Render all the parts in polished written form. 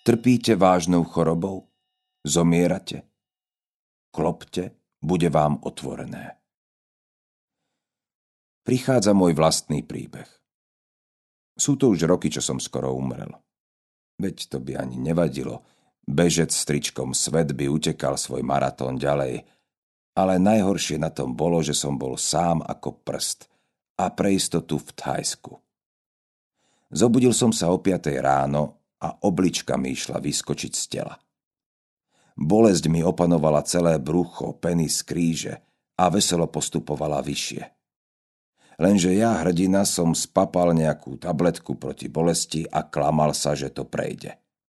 Trpíte vážnou chorobou? Zomierate? Klopte, bude vám otvorené. Prichádza môj vlastný príbeh. Sú to už roky, čo som skoro umrel. Veď to by ani nevadilo. Bežec s tričkom Svet by utekal svoj maratón ďalej. Ale najhoršie na tom bolo, že som bol sám ako prst a pre istotu v Thajsku. Zobudil som sa o 5 ráno a oblička mi išla vyskočiť z tela. Bolesť mi opanovala celé brucho, penis z kríže a veselo postupovala vyššie. Lenže ja, hrdina, som spapal nejakú tabletku proti bolesti a klamal sa, že to prejde.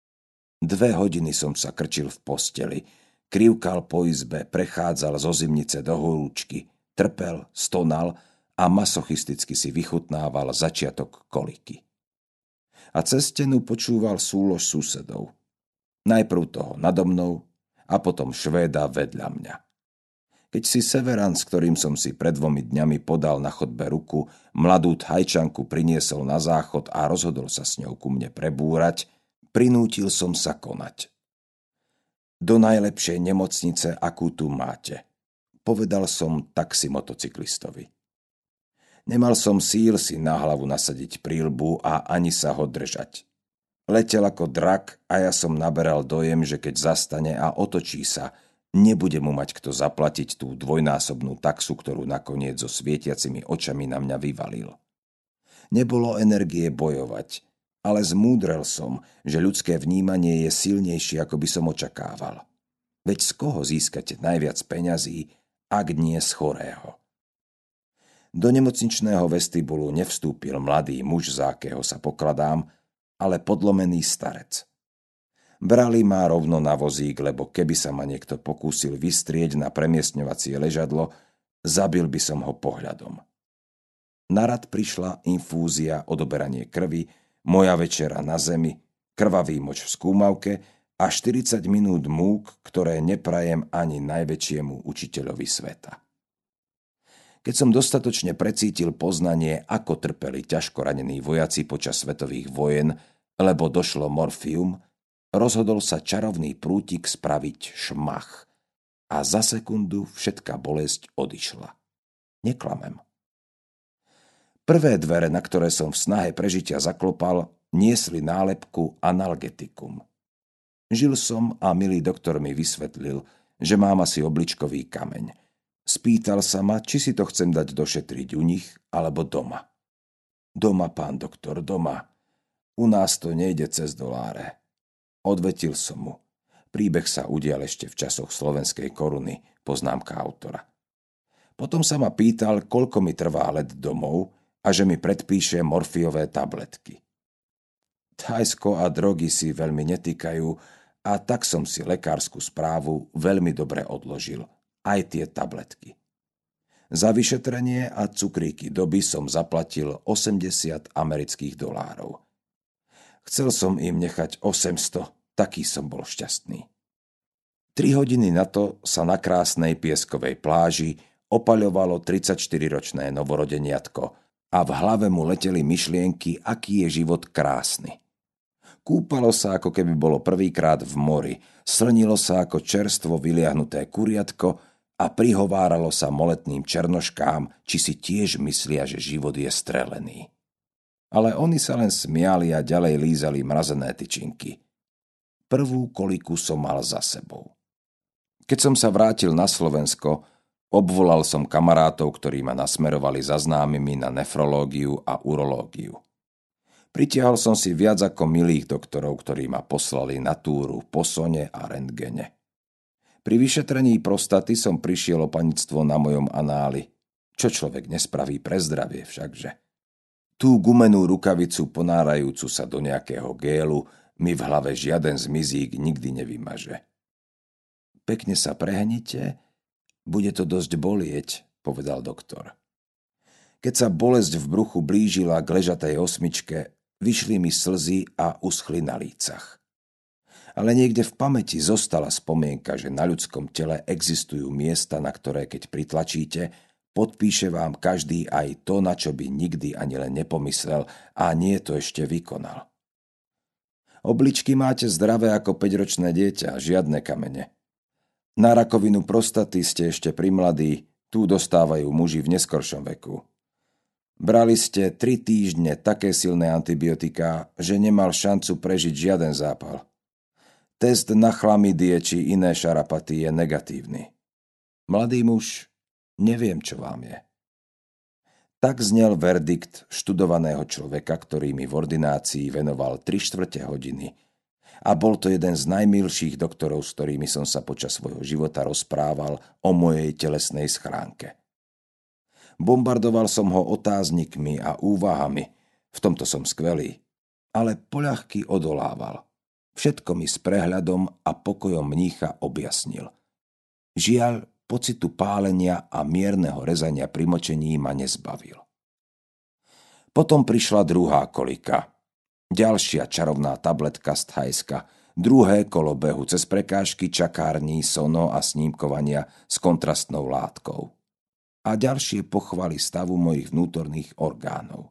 2 hodiny som sa krčil v posteli, krivkal po izbe, prechádzal zo zimnice do horúčky, trpel, stonal a masochisticky si vychutnával začiatok koliky. A cez stenu počúval súlož susedov. Najprv toho nado mnou a potom Švéda vedľa mňa. Keď si Severan, s ktorým som si pred 2 dňami podal na chodbe ruku, mladú Thajčanku priniesol na záchod a rozhodol sa s ňou ku mne prebúrať, prinútil som sa konať. Do najlepšej nemocnice, akú tu máte, povedal som taxi motocyklistovi. Nemal som síl si na hlavu nasadiť príľbu a ani sa ho držať. Letel ako drak a ja som naberal dojem, že keď zastane a otočí sa, nebude mu mať kto zaplatiť tú 2-násobnú taxu, ktorú nakoniec so svietiacimi očami na mňa vyvalil. Nebolo energie bojovať, ale zmúdrel som, že ľudské vnímanie je silnejšie, ako by som očakával. Veď z koho získate najviac peňazí, ak nie z chorého? Do nemocničného vestibulu nevstúpil mladý muž, za akého sa pokladám, ale podlomený starec. Brali ma rovno na vozík, lebo keby sa ma niekto pokúsil vystrieť na premiestňovacie ležadlo, zabil by som ho pohľadom. Na rad prišla infúzia, odoberanie krvi, moja večera na zemi, krvavý moč v skúmavke a 40 minút múk, ktoré neprajem ani najväčšiemu učiteľovi sveta. Keď som dostatočne precítil poznanie, ako trpeli ťažko ranení vojaci počas svetových vojen, lebo došlo morfium, rozhodol sa čarovný prútik spraviť šmach a za sekundu všetká bolesť odišla. Neklamem. Prvé dvere, na ktoré som v snahe prežitia zaklopal, niesli nálepku analgetikum. Žil som a milý doktor mi vysvetlil, že mám asi obličkový kameň. Spýtal sa ma, či si to chcem dať došetriť u nich alebo doma. Doma, pán doktor, doma. U nás to nejde cez doláre. Odvetil som mu. Príbeh sa udial ešte v časoch slovenskej koruny, poznámka autora. Potom sa ma pýtal, koľko mi trvá let domov a že mi predpíše morfiové tabletky. Thajsko a drogy si veľmi netýkajú a tak som si lekárskú správu veľmi dobre odložil. Aj tie tabletky. Za vyšetrenie a cukríky doby som zaplatil $80. Chcel som im nechať 800, taký som bol šťastný. 3 hodiny na to sa na krásnej pieskovej pláži opaľovalo 34-ročné novorodeniatko a v hlave mu leteli myšlienky, aký je život krásny. Kúpalo sa, ako keby bolo prvýkrát v mori, slnilo sa ako čerstvo vyliahnuté kuriatko a prihováralo sa moletným černoškám, či si tiež myslia, že život je strelený. Ale oni sa len smiali a ďalej lízali mrazené tyčinky. Prvú koliku som mal za sebou. Keď som sa vrátil na Slovensko, obvolal som kamarátov, ktorí ma nasmerovali za známymi na nefrológiu a urológiu. Pritiahol som si viac ako milých doktorov, ktorí ma poslali na túru po sone a rentgene. Pri vyšetrení prostaty som prišiel o panictvo na mojom análi. Čo človek nespraví pre zdravie všakže. Tú gumenú rukavicu ponárajúcu sa do nejakého gélu mi v hlave žiaden zmizík nikdy nevymaže. Pekne sa prehnite, bude to dosť bolieť, povedal doktor. Keď sa bolesť v bruchu blížila k ležatej 8, vyšli mi slzy a uschli na lícach. Ale niekde v pamäti zostala spomienka, že na ľudskom tele existujú miesta, na ktoré keď pritlačíte, podpíše vám každý aj to, na čo by nikdy ani len nepomyslel a nie to ešte vykonal. Obličky máte zdravé ako 5-ročné dieťa, žiadne kamene. Na rakovinu prostaty ste ešte primladí, tu dostávajú muži v neskoršom veku. Brali ste 3 týždne také silné antibiotiká, že nemal šancu prežiť žiaden zápal. Test na chlamydie či iné šarapaty je negatívny. Mladý muž, neviem, čo vám je. Tak znel verdikt študovaného človeka, ktorý mi v ordinácii venoval 3/4 hodiny. A bol to jeden z najmilších doktorov, s ktorými som sa počas svojho života rozprával o mojej telesnej schránke. Bombardoval som ho otáznikmi a úvahami, v tomto som skvelý, ale poľahky odolával. Všetko mi s prehľadom a pokojom mnícha objasnil. Žiaľ, pocitu pálenia a mierneho rezania pri močení ma nezbavil. Potom prišla druhá kolika. Ďalšia čarovná tabletka z Thajska, druhé kolo behu cez prekážky čakární, sono a snímkovania s kontrastnou látkou. A ďalšie pochvaly stavu mojich vnútorných orgánov.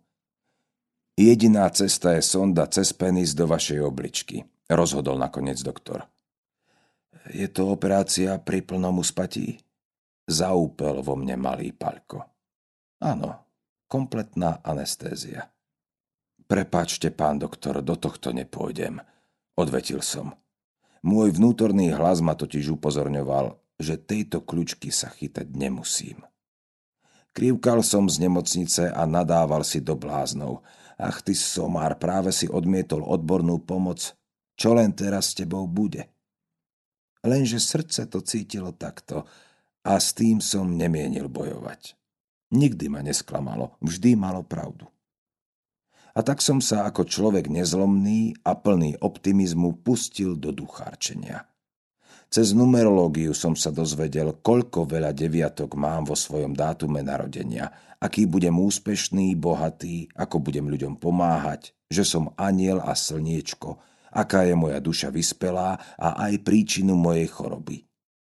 Jediná cesta je sonda cez penis do vašej obličky, rozhodol nakoniec doktor. Je to operácia pri plnom uspatí? Zaúpel vo mne malý Paľko. Áno, kompletná anestézia. Prepáčte, pán doktor, do tohto nepôjdem, odvetil som. Môj vnútorný hlas ma totiž upozorňoval, že tejto kľučky sa chytať nemusím. Krivkal som z nemocnice a nadával si do bláznov. Ach ty somár, práve si odmietol odbornú pomoc. Čo len teraz s tebou bude? Lenže srdce to cítilo takto a s tým som nemienil bojovať. Nikdy ma nesklamalo, vždy malo pravdu. A tak som sa ako človek nezlomný a plný optimizmu pustil do duchárčenia. Cez numerológiu som sa dozvedel, koľko veľa deviatok mám vo svojom dátume narodenia, aký budem úspešný, bohatý, ako budem ľuďom pomáhať, že som anjel a slniečko, aká je moja duša vyspelá a aj príčinu mojej choroby.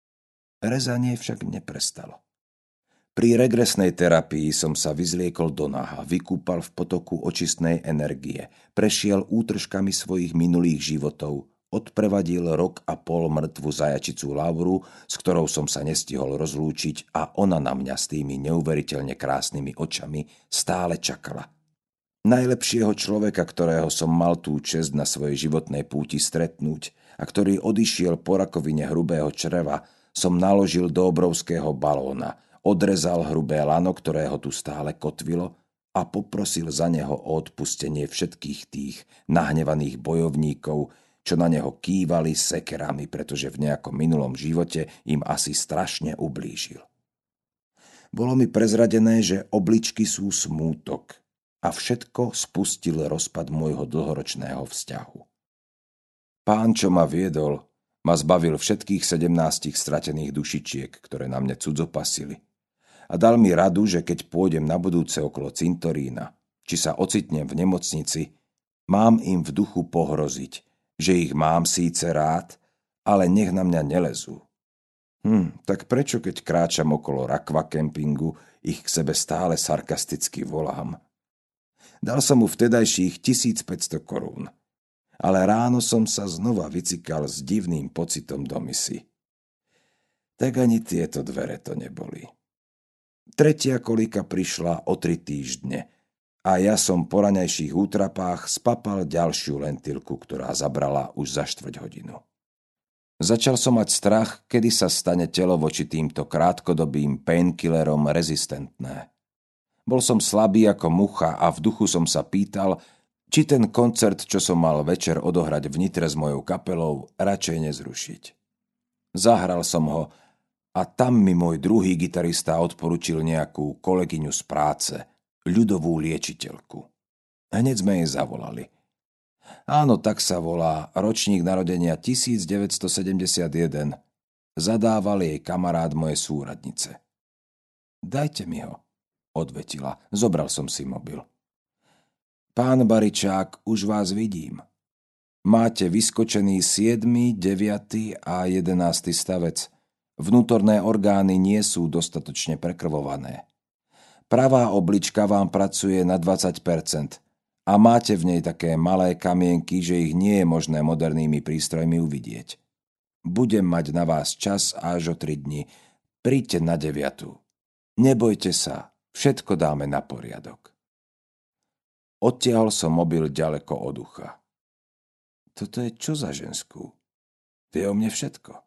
Rezanie však neprestalo. Pri regresnej terapii som sa vyzliekol do naha, vykúpal v potoku očistnej energie, prešiel útržkami svojich minulých životov, odprevadil 1,5 roka mŕtvu zajačicu Lauru, s ktorou som sa nestihol rozlúčiť a ona na mňa s tými neuveriteľne krásnymi očami stále čakala. Najlepšieho človeka, ktorého som mal tú česť na svojej životnej púti stretnúť a ktorý odišiel po rakovine hrubého čreva, som naložil do obrovského balóna, odrezal hrubé lano, ktoré ho tu stále kotvilo a poprosil za neho o odpustenie všetkých tých nahnevaných bojovníkov, čo na neho kývali sekerami, pretože v nejakom minulom živote im asi strašne ublížil. Bolo mi prezradené, že obličky sú smútok a všetko spustil rozpad môjho dlhoročného vzťahu. Pán, čo ma viedol, ma zbavil všetkých 17 stratených dušičiek, ktoré na mne cudzopasili. A dal mi radu, že keď pôjdem na budúce okolo cintorína, či sa ocitnem v nemocnici, mám im v duchu pohroziť, že ich mám síce rád, ale nech na mňa nelezú. Tak prečo, keď kráčam okolo rakva kempingu, ich k sebe stále sarkasticky volám? Dal som mu vtedajších 1500 korún. Ale ráno som sa znova vycikal s divným pocitom do misy. Tak ani tieto dvere to neboli. Tretia kolika prišla o 3 týždne a ja som po raňajších útrapách spapal ďalšiu lentilku, ktorá zabrala už za 1/4 hodinu. Začal som mať strach, kedy sa stane telo voči týmto krátkodobým painkillerom rezistentné. Bol som slabý ako mucha a v duchu som sa pýtal, či ten koncert, čo som mal večer odohrať v Nitre s mojou kapelou, radšej nezrušiť. Zahral som ho a tam mi môj druhý gitarista odporučil nejakú kolegyňu z práce, ľudovú liečiteľku. Hneď sme jej zavolali. Áno, tak sa volá, ročník narodenia 1971. Zadával jej kamarát mojej súradnice. Dajte mi ho, odvetila. Zobral som si mobil. Pán Baričák, už vás vidím. Máte vyskočený 7., 9. a 11. stavec. Vnútorné orgány nie sú dostatočne prekrvované. Pravá oblička vám pracuje na 20% A máte v nej také malé kamienky, že ich nie je možné modernými prístrojmi uvidieť. Budem mať na vás čas až o 3 dni. Príďte na 9. Nebojte sa, všetko dáme na poriadok. Odtiahol som mobil ďaleko od ucha. Toto je čo za ženskú? Vie o mne všetko.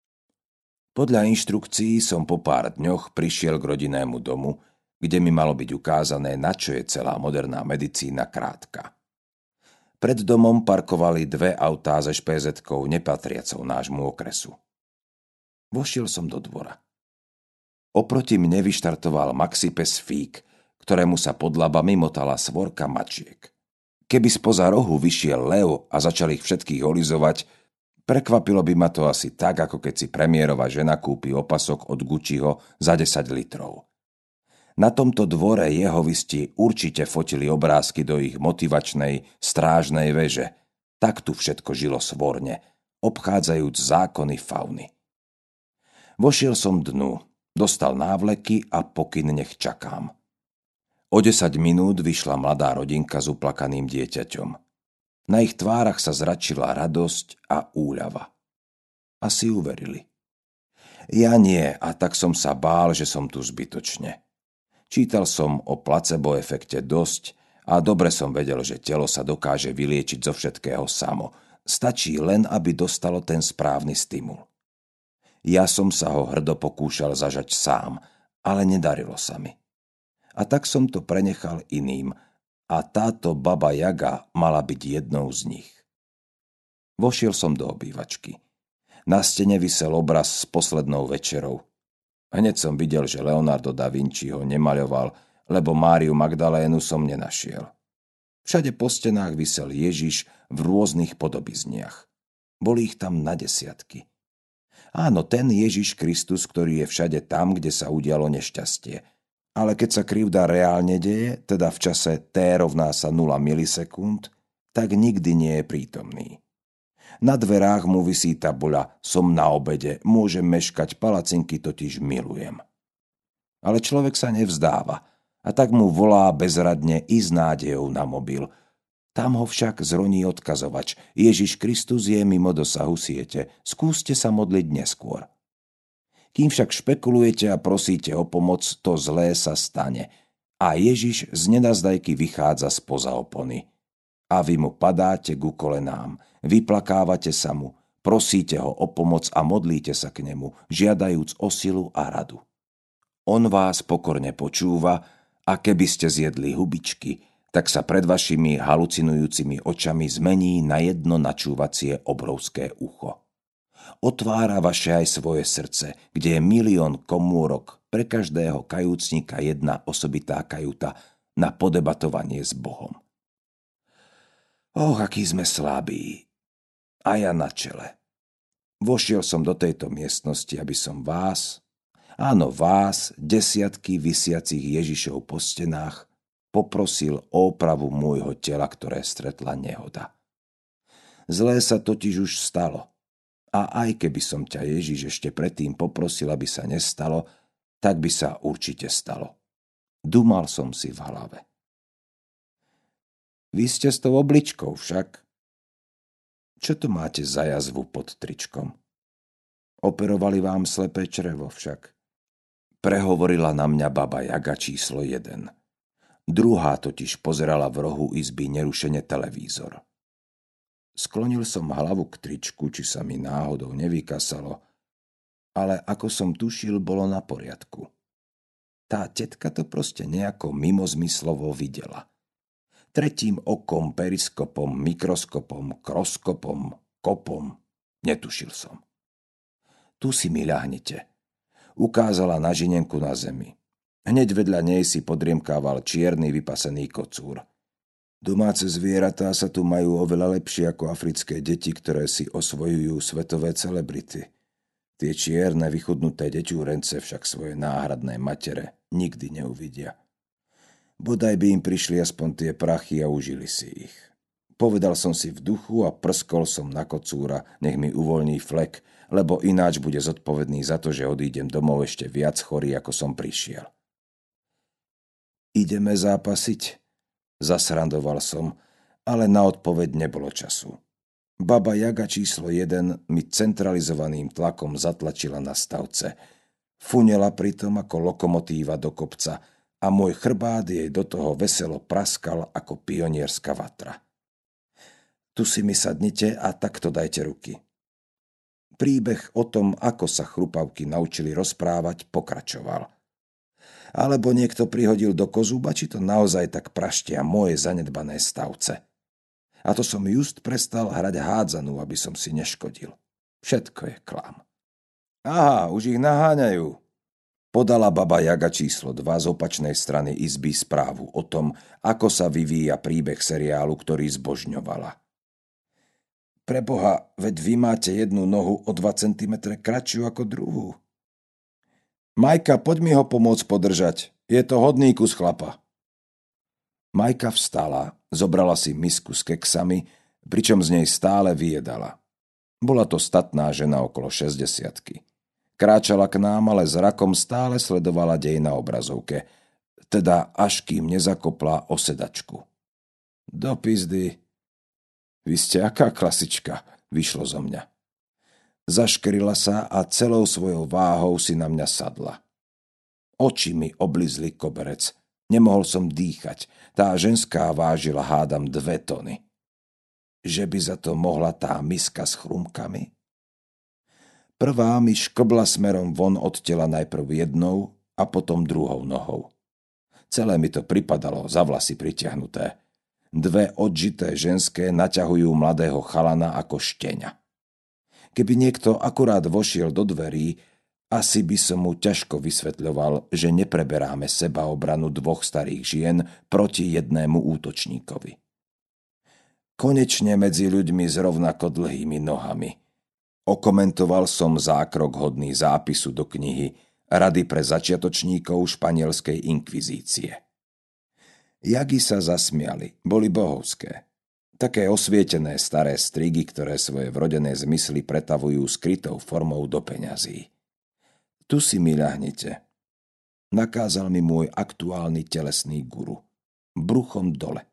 Podľa inštrukcií som po pár dňoch prišiel k rodinnému domu, kde mi malo byť ukázané, na čo je celá moderná medicína krátka. Pred domom parkovali 2 autá so špézetkou nepatriacou nášmu okresu. Vošiel som do dvora. Oproti mne vyštartoval maxipes Fík, ktorému sa pod labami motala svorka mačiek. Keby spoza rohu vyšiel lev a začal ich všetkých olizovať, prekvapilo by ma to asi tak, ako keď si premiérová žena kúpi opasok od Gucciho za 10 litrov. Na tomto dvore jehovisti určite fotili obrázky do ich motivačnej, strážnej veže. Tak tu všetko žilo svorne, obchádzajúc zákony fauny. Vošiel som dnu, dostal návleky a pokyn nech čakám. O 10 minút vyšla mladá rodinka s uplakaným dieťaťom. Na ich tvárach sa zračila radosť a úľava. Asi uverili. Ja nie, a tak som sa bál, že som tu zbytočne. Čítal som o placebo efekte dosť a dobre som vedel, že telo sa dokáže vyliečiť zo všetkého samo. Stačí len, aby dostalo ten správny stimul. Ja som sa ho hrdo pokúšal zažať sám, ale nedarilo sa mi. A tak som to prenechal iným a táto baba Jaga mala byť jednou z nich. Vošiel som do obývačky. Na stene visel obraz s poslednou večerou. Hneď som videl, že Leonardo da Vinci ho nemaľoval, lebo Máriu Magdalénu som nenašiel. Všade po stenách visel Ježiš v rôznych podobizniach. Boli ich tam na desiatky. Áno, ten Ježiš Kristus, ktorý je všade tam, kde sa udialo nešťastie. Ale keď sa krivda reálne deje, teda v čase t rovná sa 0 milisekúnd, tak nikdy nie je prítomný. Na dverách mu visí tabuľa "Som na obede, môžem meškať, palacinky totiž milujem". Ale človek sa nevzdáva a tak mu volá bezradne i s nádejou na mobil. Tam ho však zroní odkazovač: Ježiš Kristus je mimo dosahu siete, skúste sa modliť neskôr. Kým však špekulujete a prosíte o pomoc, to zlé sa stane a Ježiš z nenazdajky vychádza spoza opony. A vy mu padáte ku kolenám, vyplakávate sa mu, prosíte ho o pomoc a modlíte sa k nemu, žiadajúc o silu a radu. On vás pokorne počúva a keby ste zjedli hubičky, tak sa pred vašimi halucinujúcimi očami zmení na jedno načúvacie obrovské ucho. Otvára vaše aj svoje srdce, kde je 1 000 000 komôrok, pre každého kajúcnika jedna osobitá kajuta na podebatovanie s Bohom. Aký sme slabí. A ja na čele. Vošiel som do tejto miestnosti, aby som vás, áno vás, desiatky visiacich Ježišov po stenách, poprosil o opravu môjho tela, ktoré stretla nehoda. Zlé sa totiž už stalo. A aj keby som ťa Ježiš ešte predtým poprosil, aby sa nestalo, tak by sa určite stalo. Dumal som si v hlave. Vy ste s tou obličkou však. Čo to máte za jazvu pod tričkom? Operovali vám slepé črevo však. Prehovorila na mňa baba Jaga číslo 1. Druhá totiž pozerala v rohu izby nerušene televízor. Sklonil som hlavu k tričku, či sa mi náhodou nevykasalo, ale ako som tušil, bolo na poriadku. Tá tetka to proste nejako mimozmyslovo videla. Tretím okom, periskopom, mikroskopom, kroskopom, kopom. Netušil som. Tu si mi ľahnite. Ukázala na žinenku na zemi. Hneď vedľa nej si podriemkával čierny vypasený kocúr. Domáce zvieratá sa tu majú oveľa lepšie ako africké deti, ktoré si osvojujú svetové celebrity. Tie čierne, vychudnuté deťúrence však svoje náhradné matere nikdy neuvidia. Bodaj by im prišli aspoň tie prachy a užili si ich. Povedal som si v duchu a prskol som na kocúra, nech mi uvoľní flek, lebo ináč bude zodpovedný za to, že odídem domov ešte viac chorý, ako som prišiel. Ideme zápasiť? Zasrandoval som, ale na odpoveď nebolo času. Baba Jaga číslo 1 mi centralizovaným tlakom zatlačila na stavce. Funela pritom ako lokomotíva do kopca a môj chrbát jej do toho veselo praskal ako pionierska vatra. Tu si mi sadnite a takto dajte ruky. Príbeh o tom, ako sa chrupavky naučili rozprávať, pokračoval. Alebo niekto prihodil do kozúba, či to naozaj tak praštia moje zanedbané stavce. A to som just prestal hrať hádzanú, aby som si neškodil. Všetko je klam. Aha, už ich naháňajú. Podala baba Jaga číslo 2 z opačnej strany izby správu o tom, ako sa vyvíja príbeh seriálu, ktorý zbožňovala. Preboha, veď vy máte jednu nohu o 2 cm kratšiu ako druhú. Majka, poď mi ho pomôcť podržať. Je to hodný kus chlapa. Majka vstala, zobrala si misku s keksami, pričom z nej stále vyjedala. Bola to statná žena okolo 60-ky. Kráčala k nám, ale zrakom stále sledovala dej na obrazovke, teda až kým nezakopla o sedačku. Do pizdy. Vy ste aká klasička, vyšlo zo mňa. Zaškrila sa a celou svojou váhou si na mňa sadla. Oči mi oblizli koberec. Nemohol som dýchať. Tá ženská vážila hádam 2 tony. Že by za to mohla tá miska s chrumkami? Prvá mi škobla smerom von od tela najprv jednou a potom druhou nohou. Celé mi to pripadalo za vlasy pritiahnuté. 2 odžité ženské naťahujú mladého chalana ako šteňa. Keby niekto akurát vošiel do dverí, asi by som mu ťažko vysvetľoval, že nepreberáme sebaobranu 2 starých žien proti jednému útočníkovi. Konečne medzi ľuďmi s rovnako dlhými nohami. Okomentoval som zákrok hodný zápisu do knihy Rady pre začiatočníkov španielskej inkvizície. Jagi sa zasmiali, boli bohovské. Také osvietené staré strigy, ktoré svoje vrodené zmysly pretavujú skrytou formou do peňazí. Tu si mi ľahnite. Nakázal mi môj aktuálny telesný guru. Bruchom dole.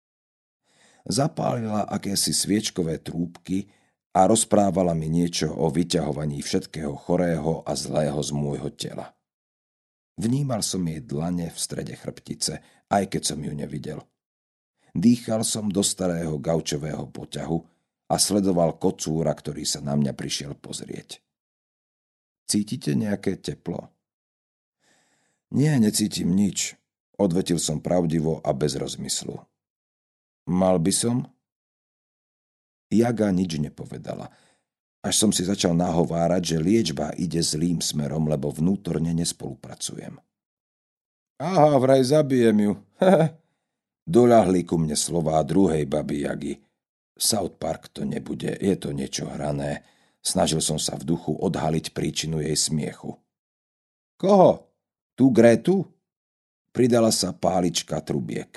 Zapálila akési sviečkové trúbky a rozprávala mi niečo o vyťahovaní všetkého chorého a zlého z môjho tela. Vnímal som jej dlane v strede chrbtice, aj keď som ju nevidel. Dýchal som do starého gaučového poťahu a sledoval kocúra, ktorý sa na mňa prišiel pozrieť. Cítite nejaké teplo? Nie, necítim nič, odvetil som pravdivo a bez rozmyslu. Mal by som? Jaga nič nepovedala. Až som si začal nahovárať, že liečba ide zlým smerom, lebo vnútorne nespolupracujem. Aha, vraj zabijem ju. Doľahli ku mne slová druhej baby Jagy. South Park to nebude, je to niečo hrané. Snažil som sa v duchu odhaliť príčinu jej smiechu. Koho? Tú Grétu? Pridala sa pálička trubiek.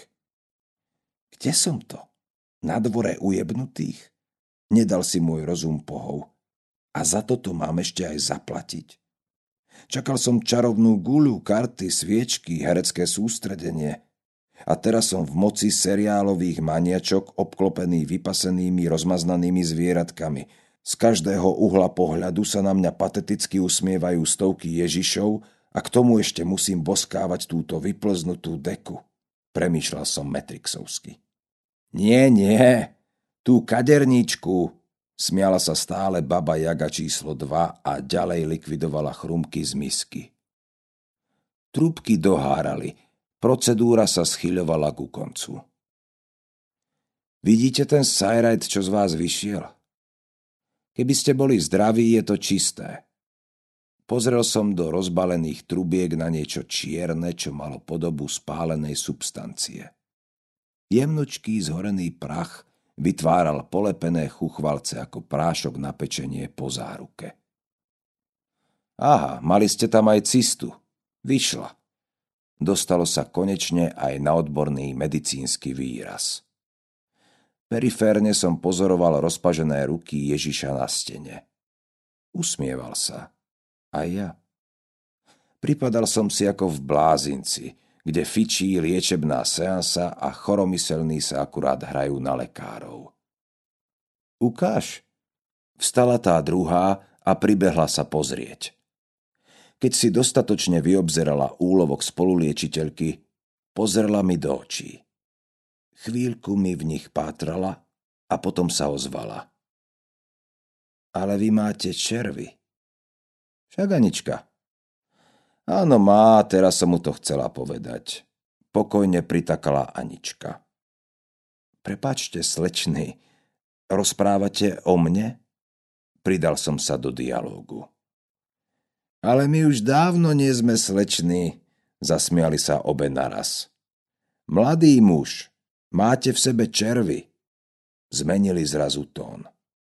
Kde som to? Na dvore ujebnutých? Nedal si môj rozum pohov. A za toto mám ešte aj zaplatiť. Čakal som čarovnú guľu, karty, sviečky, herecké sústredenie. A teraz som v moci seriálových maniačok obklopený vypasenými, rozmaznanými zvieratkami. Z každého uhla pohľadu sa na mňa pateticky usmievajú stovky Ježišov a k tomu ešte musím boskávať túto vyplznutú deku. Premýšľal som matrixovsky. Nie, tú kaderníčku, smiala sa stále baba Jaga číslo 2 a ďalej likvidovala chrumky z misky. Trúbky dohárali, procedúra sa schyľovala ku koncu. Vidíte ten sajrajt, čo z vás vyšiel? Keby ste boli zdraví, je to čisté. Pozrel som do rozbalených trubiek na niečo čierne, čo malo podobu spálenej substancie. Jemnočký zhorený prach vytváral polepené chuchvalce ako prášok na pečenie po záruke. Aha, mali ste tam aj cistu. Vyšla. Dostalo sa konečne aj na odborný medicínsky výraz. Periférne som pozoroval rozpažené ruky Ježiša na stene. Usmieval sa. A ja. Pripadal som si ako v blázinci, kde fičí liečebná seansa a choromyselní sa akurát hrajú na lekárov. Ukáž. Vstala tá druhá a pribehla sa pozrieť. Keď si dostatočne vyobzerala úlovok spoluliečiteľky, pozrela mi do očí. Chvíľku mi v nich pátrala a potom sa ozvala. Ale vy máte červy. Však Anička. Áno, má, teraz som mu to chcela povedať. Pokojne pritakala Anička. Prepáčte, slečny, rozprávate o mne? Pridal som sa do dialógu. Ale my už dávno nie sme sleční, zasmiali sa obe naraz. Mladý muž, máte v sebe červy. Zmenili zrazu tón.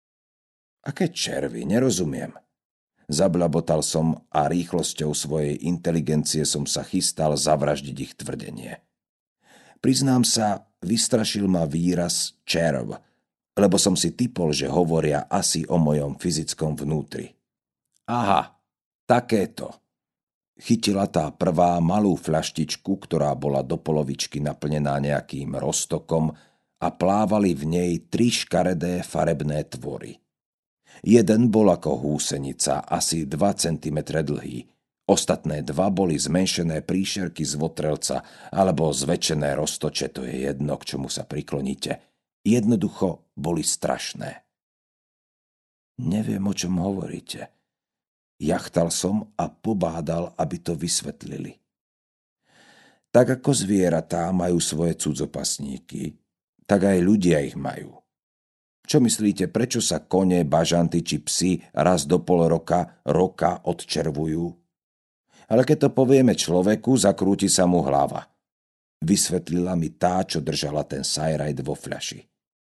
Aké červy, nerozumiem. Zablabotal som a rýchlosťou svojej inteligencie som sa chystal zavraždiť ich tvrdenie. Priznám sa, vystrašil ma výraz červ, lebo som si tipol, že hovoria asi o mojom fyzickom vnútri. Aha, takéto. Chytila tá prvá malú fľaštičku, ktorá bola do polovičky naplnená nejakým roztokom a plávali v nej 3 škaredé farebné tvory. Jeden bol ako húsenica, asi 2 cm dlhý. Ostatné 2 boli zmenšené príšerky z votrelca alebo zväčšené roztoče, to je jedno, k čomu sa prikloníte. Jednoducho boli strašné. Neviem, o čom hovoríte. Jachtal som a pobádal, aby to vysvetlili. Tak ako zvieratá majú svoje cudzopasníky, tak aj ľudia ich majú. Čo myslíte, prečo sa kone, bažanty či psi raz do pol roka odčervujú? Ale keď to povieme človeku, zakrúti sa mu hlava. Vysvetlila mi tá, čo držala ten sajrajt vo fľaši.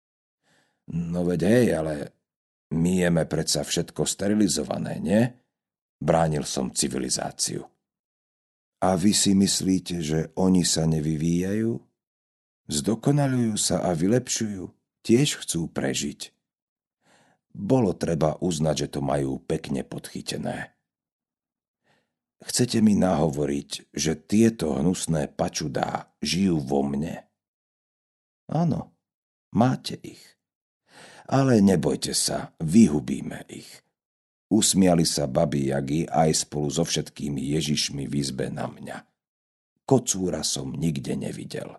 No veď hej, ale my jeme predsa všetko sterilizované, nie? Bránil som civilizáciu. A vy si myslíte, že oni sa nevyvíjajú? Zdokonalujú sa a vylepšujú? Tiež chcú prežiť. Bolo treba uznať, že to majú pekne podchytené. Chcete mi nahovoriť, že tieto hnusné pačudá žijú vo mne? Áno, máte ich. Ale nebojte sa, vyhubíme ich. Usmiali sa babi Jagi aj spolu so všetkými Ježišmi v izbe na mňa. Kocúra som nikde nevidel.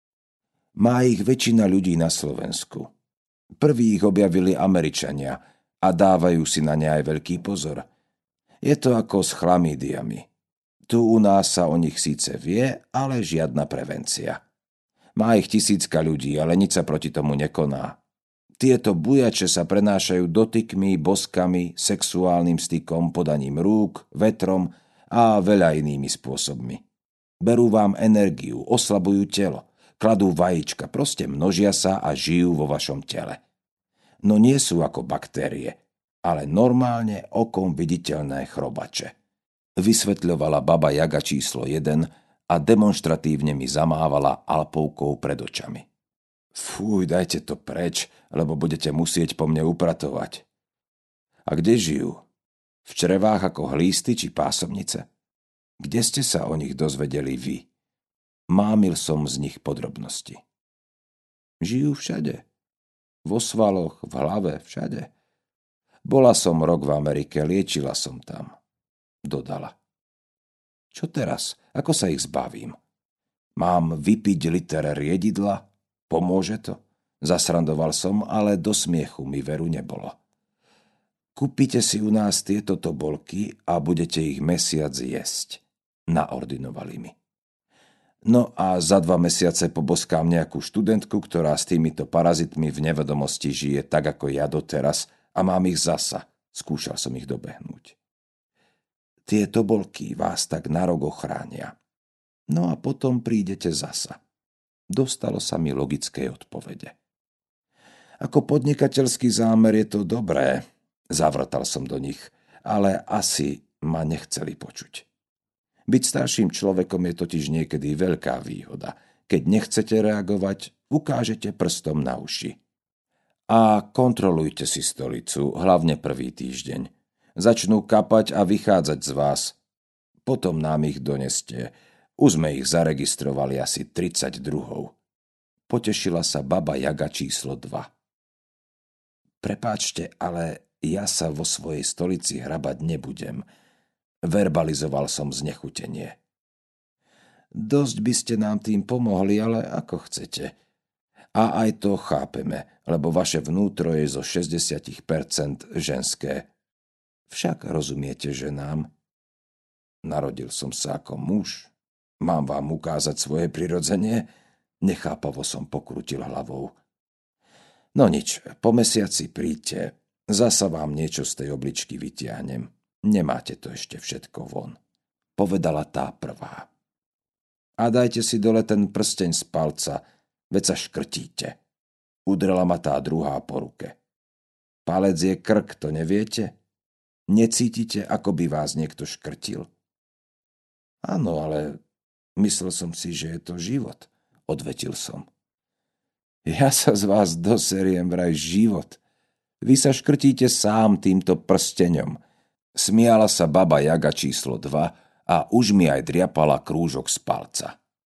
Má ich väčšina ľudí na Slovensku. Prví ich objavili Američania a dávajú si na ne aj veľký pozor. Je to ako s chlamídiami. Tu u nás sa o nich síce vie, ale žiadna prevencia. Má ich 1000 ľudí, ale nič sa proti tomu nekoná. Tieto bujače sa prenášajú dotykmi, boskami, sexuálnym stykom, podaním rúk, vetrom a veľa inými spôsobmi. Berú vám energiu, oslabujú telo, kladú vajíčka, proste množia sa a žijú vo vašom tele. No nie sú ako baktérie, ale normálne okom viditeľné chrobače. Vysvetľovala baba Jaga číslo 1 a demonštratívne mi zamávala alpovkou pred očami. Fúj, dajte to preč, lebo budete musieť po mne upratovať. A kde žijú? V črevách ako hlísty či pásomnice? Kde ste sa o nich dozvedeli vy? Mámil som z nich podrobnosti. Žijú všade. Vo svaloch, v hlave, všade. Bola som rok v Amerike, liečila som tam. Dodala. Čo teraz? Ako sa ich zbavím? Mám vypiť liter riedidla? Pomôže to? Zasrandoval som, ale do smiechu mi veru nebolo. Kúpite si u nás tieto tobolky a budete ich mesiac jesť. Naordinovali mi. No a za 2 mesiace poboskám nejakú študentku, ktorá s týmito parazitmi v nevedomosti žije tak ako ja doteraz a mám ich zasa. Skúšal som ich dobehnúť. Tie tobolky vás tak na rok ochránia. No a potom prídete zasa. Dostalo sa mi logickej odpovede. Ako podnikateľský zámer je to dobré, zavrtal som do nich, ale asi ma nechceli počuť. Byť starším človekom je totiž niekedy veľká výhoda. Keď nechcete reagovať, ukážete prstom na uši. A kontrolujte si stolicu, hlavne prvý týždeň. Začnú kapať a vychádzať z vás. Potom nám ich doneste. Už sme ich zaregistrovali asi 32. Potešila sa baba Jaga číslo 2. Prepáčte, ale ja sa vo svojej stolici hrabať nebudem. Verbalizoval som znechutenie. Dosť by ste nám tým pomohli, ale ako chcete. A aj to chápeme, lebo vaše vnútro je zo 60% ženské. Však rozumiete ženám? Narodil som sa ako muž. Mám vám ukázať svoje prirodzenie? Nechápavo som pokrútil hlavou. No nič, po mesiaci príďte. Zasa vám niečo z tej obličky vytiahnem. Nemáte to ešte všetko von. Povedala tá prvá. A dajte si dole ten prsteň z palca, veď sa škrtíte. Udrela ma tá druhá po ruke. Palec je krk, to neviete? Necítite, ako by vás niekto škrtil? Áno, ale myslel som si, že je to život, odvetil som. Ja sa z vás doseriem vraj život. Vy sa škrtíte sám týmto prsteňom. Smiala sa baba Jaga číslo 2 a už mi aj driapala krúžok z palca.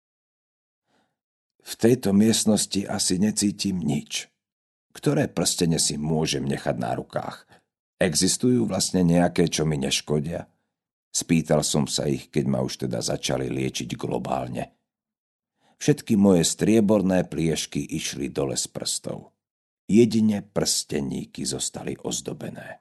V tejto miestnosti asi necítim nič. Ktoré prstene si môžem nechať na rukách? Existujú vlastne nejaké, čo mi neškodia? Spýtal som sa ich, keď ma už teda začali liečiť globálne. Všetky moje strieborné pliešky išli dole z prstov. Jedine prsteníky zostali ozdobené.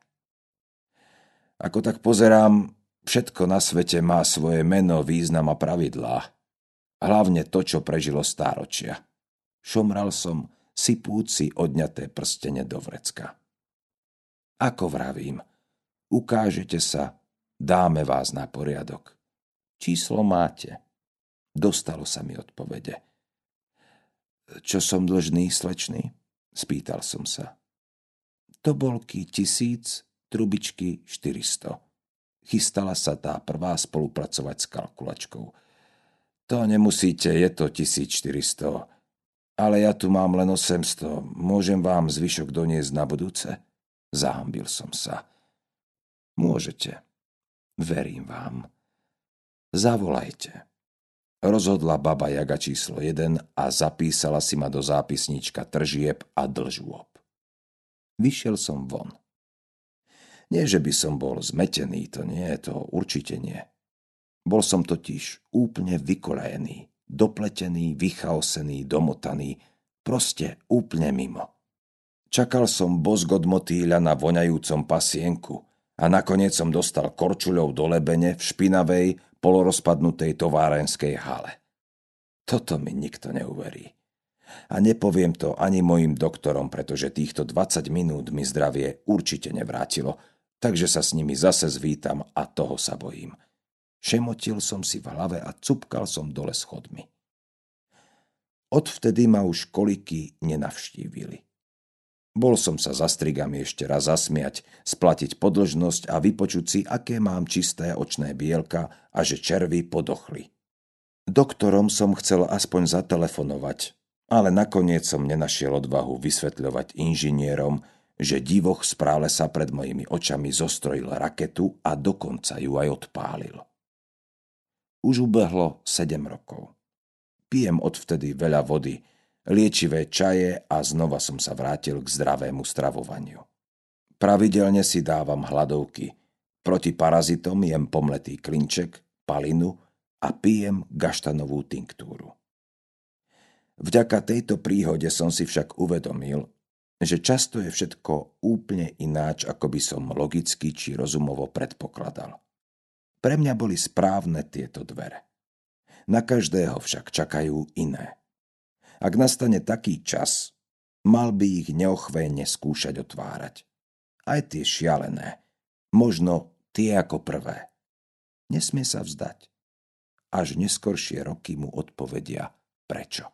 Ako tak pozerám, všetko na svete má svoje meno, význam a pravidlá. Hlavne to, čo prežilo stáročia. Šomral som, sypúci odňaté prstene do vrecka. Ako vravím, ukážete sa, dáme vás na poriadok. Číslo máte. Dostalo sa mi odpovede. Čo som dlžný, slečný? Spýtal som sa. Tobolky 1000, trubičky 400. Chystala sa tá prvá spolupracovať s kalkulačkou. To nemusíte, je to 1400. Ale ja tu mám len 800. Môžem vám zvyšok doniesť na budúce? Zahambil som sa. Môžete. Verím vám. Zavolajte. Rozhodla baba Jaga číslo 1 a zapísala si ma do zápisníčka tržieb a dlžôb. Vyšiel som von. Nie, že by som bol zmetený, to nie, to určite nie. Bol som totiž úplne vykoľajený, dopletený, vychaosený, domotaný, proste úplne mimo. Čakal som bosk od motýľa na voňajúcom pasienku a nakoniec som dostal korčuľou do lebene v špinavej, polorozpadnutej továrenskej hale. Toto mi nikto neuverí. A nepoviem to ani mojim doktorom, pretože týchto 20 minút mi zdravie určite nevrátilo, takže sa s nimi zase zvítam a toho sa bojím. Šemotil som si v hlave a cupkal som dole schodmi. Odvtedy ma už koliky nenavštívili. Bol som sa za strigami ešte raz zasmiať, splatiť podĺžnosť a vypočuť si, aké mám čisté očné bielka a že červy podochli. Doktorom som chcel aspoň zatelefonovať, ale nakoniec som nenašiel odvahu vysvetľovať inžinierom, že divoch z pralesa pred mojimi očami zostrojil raketu a dokonca ju aj odpálil. Už ubehlo 7 rokov. Pijem odvtedy veľa vody, liečivé čaje a znova som sa vrátil k zdravému stravovaniu. Pravidelne si dávam hladovky. Proti parazitom jem pomletý klinček, palinu a pijem gaštanovú tinktúru. Vďaka tejto príhode som si však uvedomil, že často je všetko úplne ináč, ako by som logicky či rozumovo predpokladal. Pre mňa boli správne tieto dvere. Na každého však čakajú iné. Ak nastane taký čas, mal by ich neochvéjne skúšať otvárať. Aj tie šialené, možno tie ako prvé. Nesmie sa vzdať. Až neskoršie roky mu odpovedia prečo.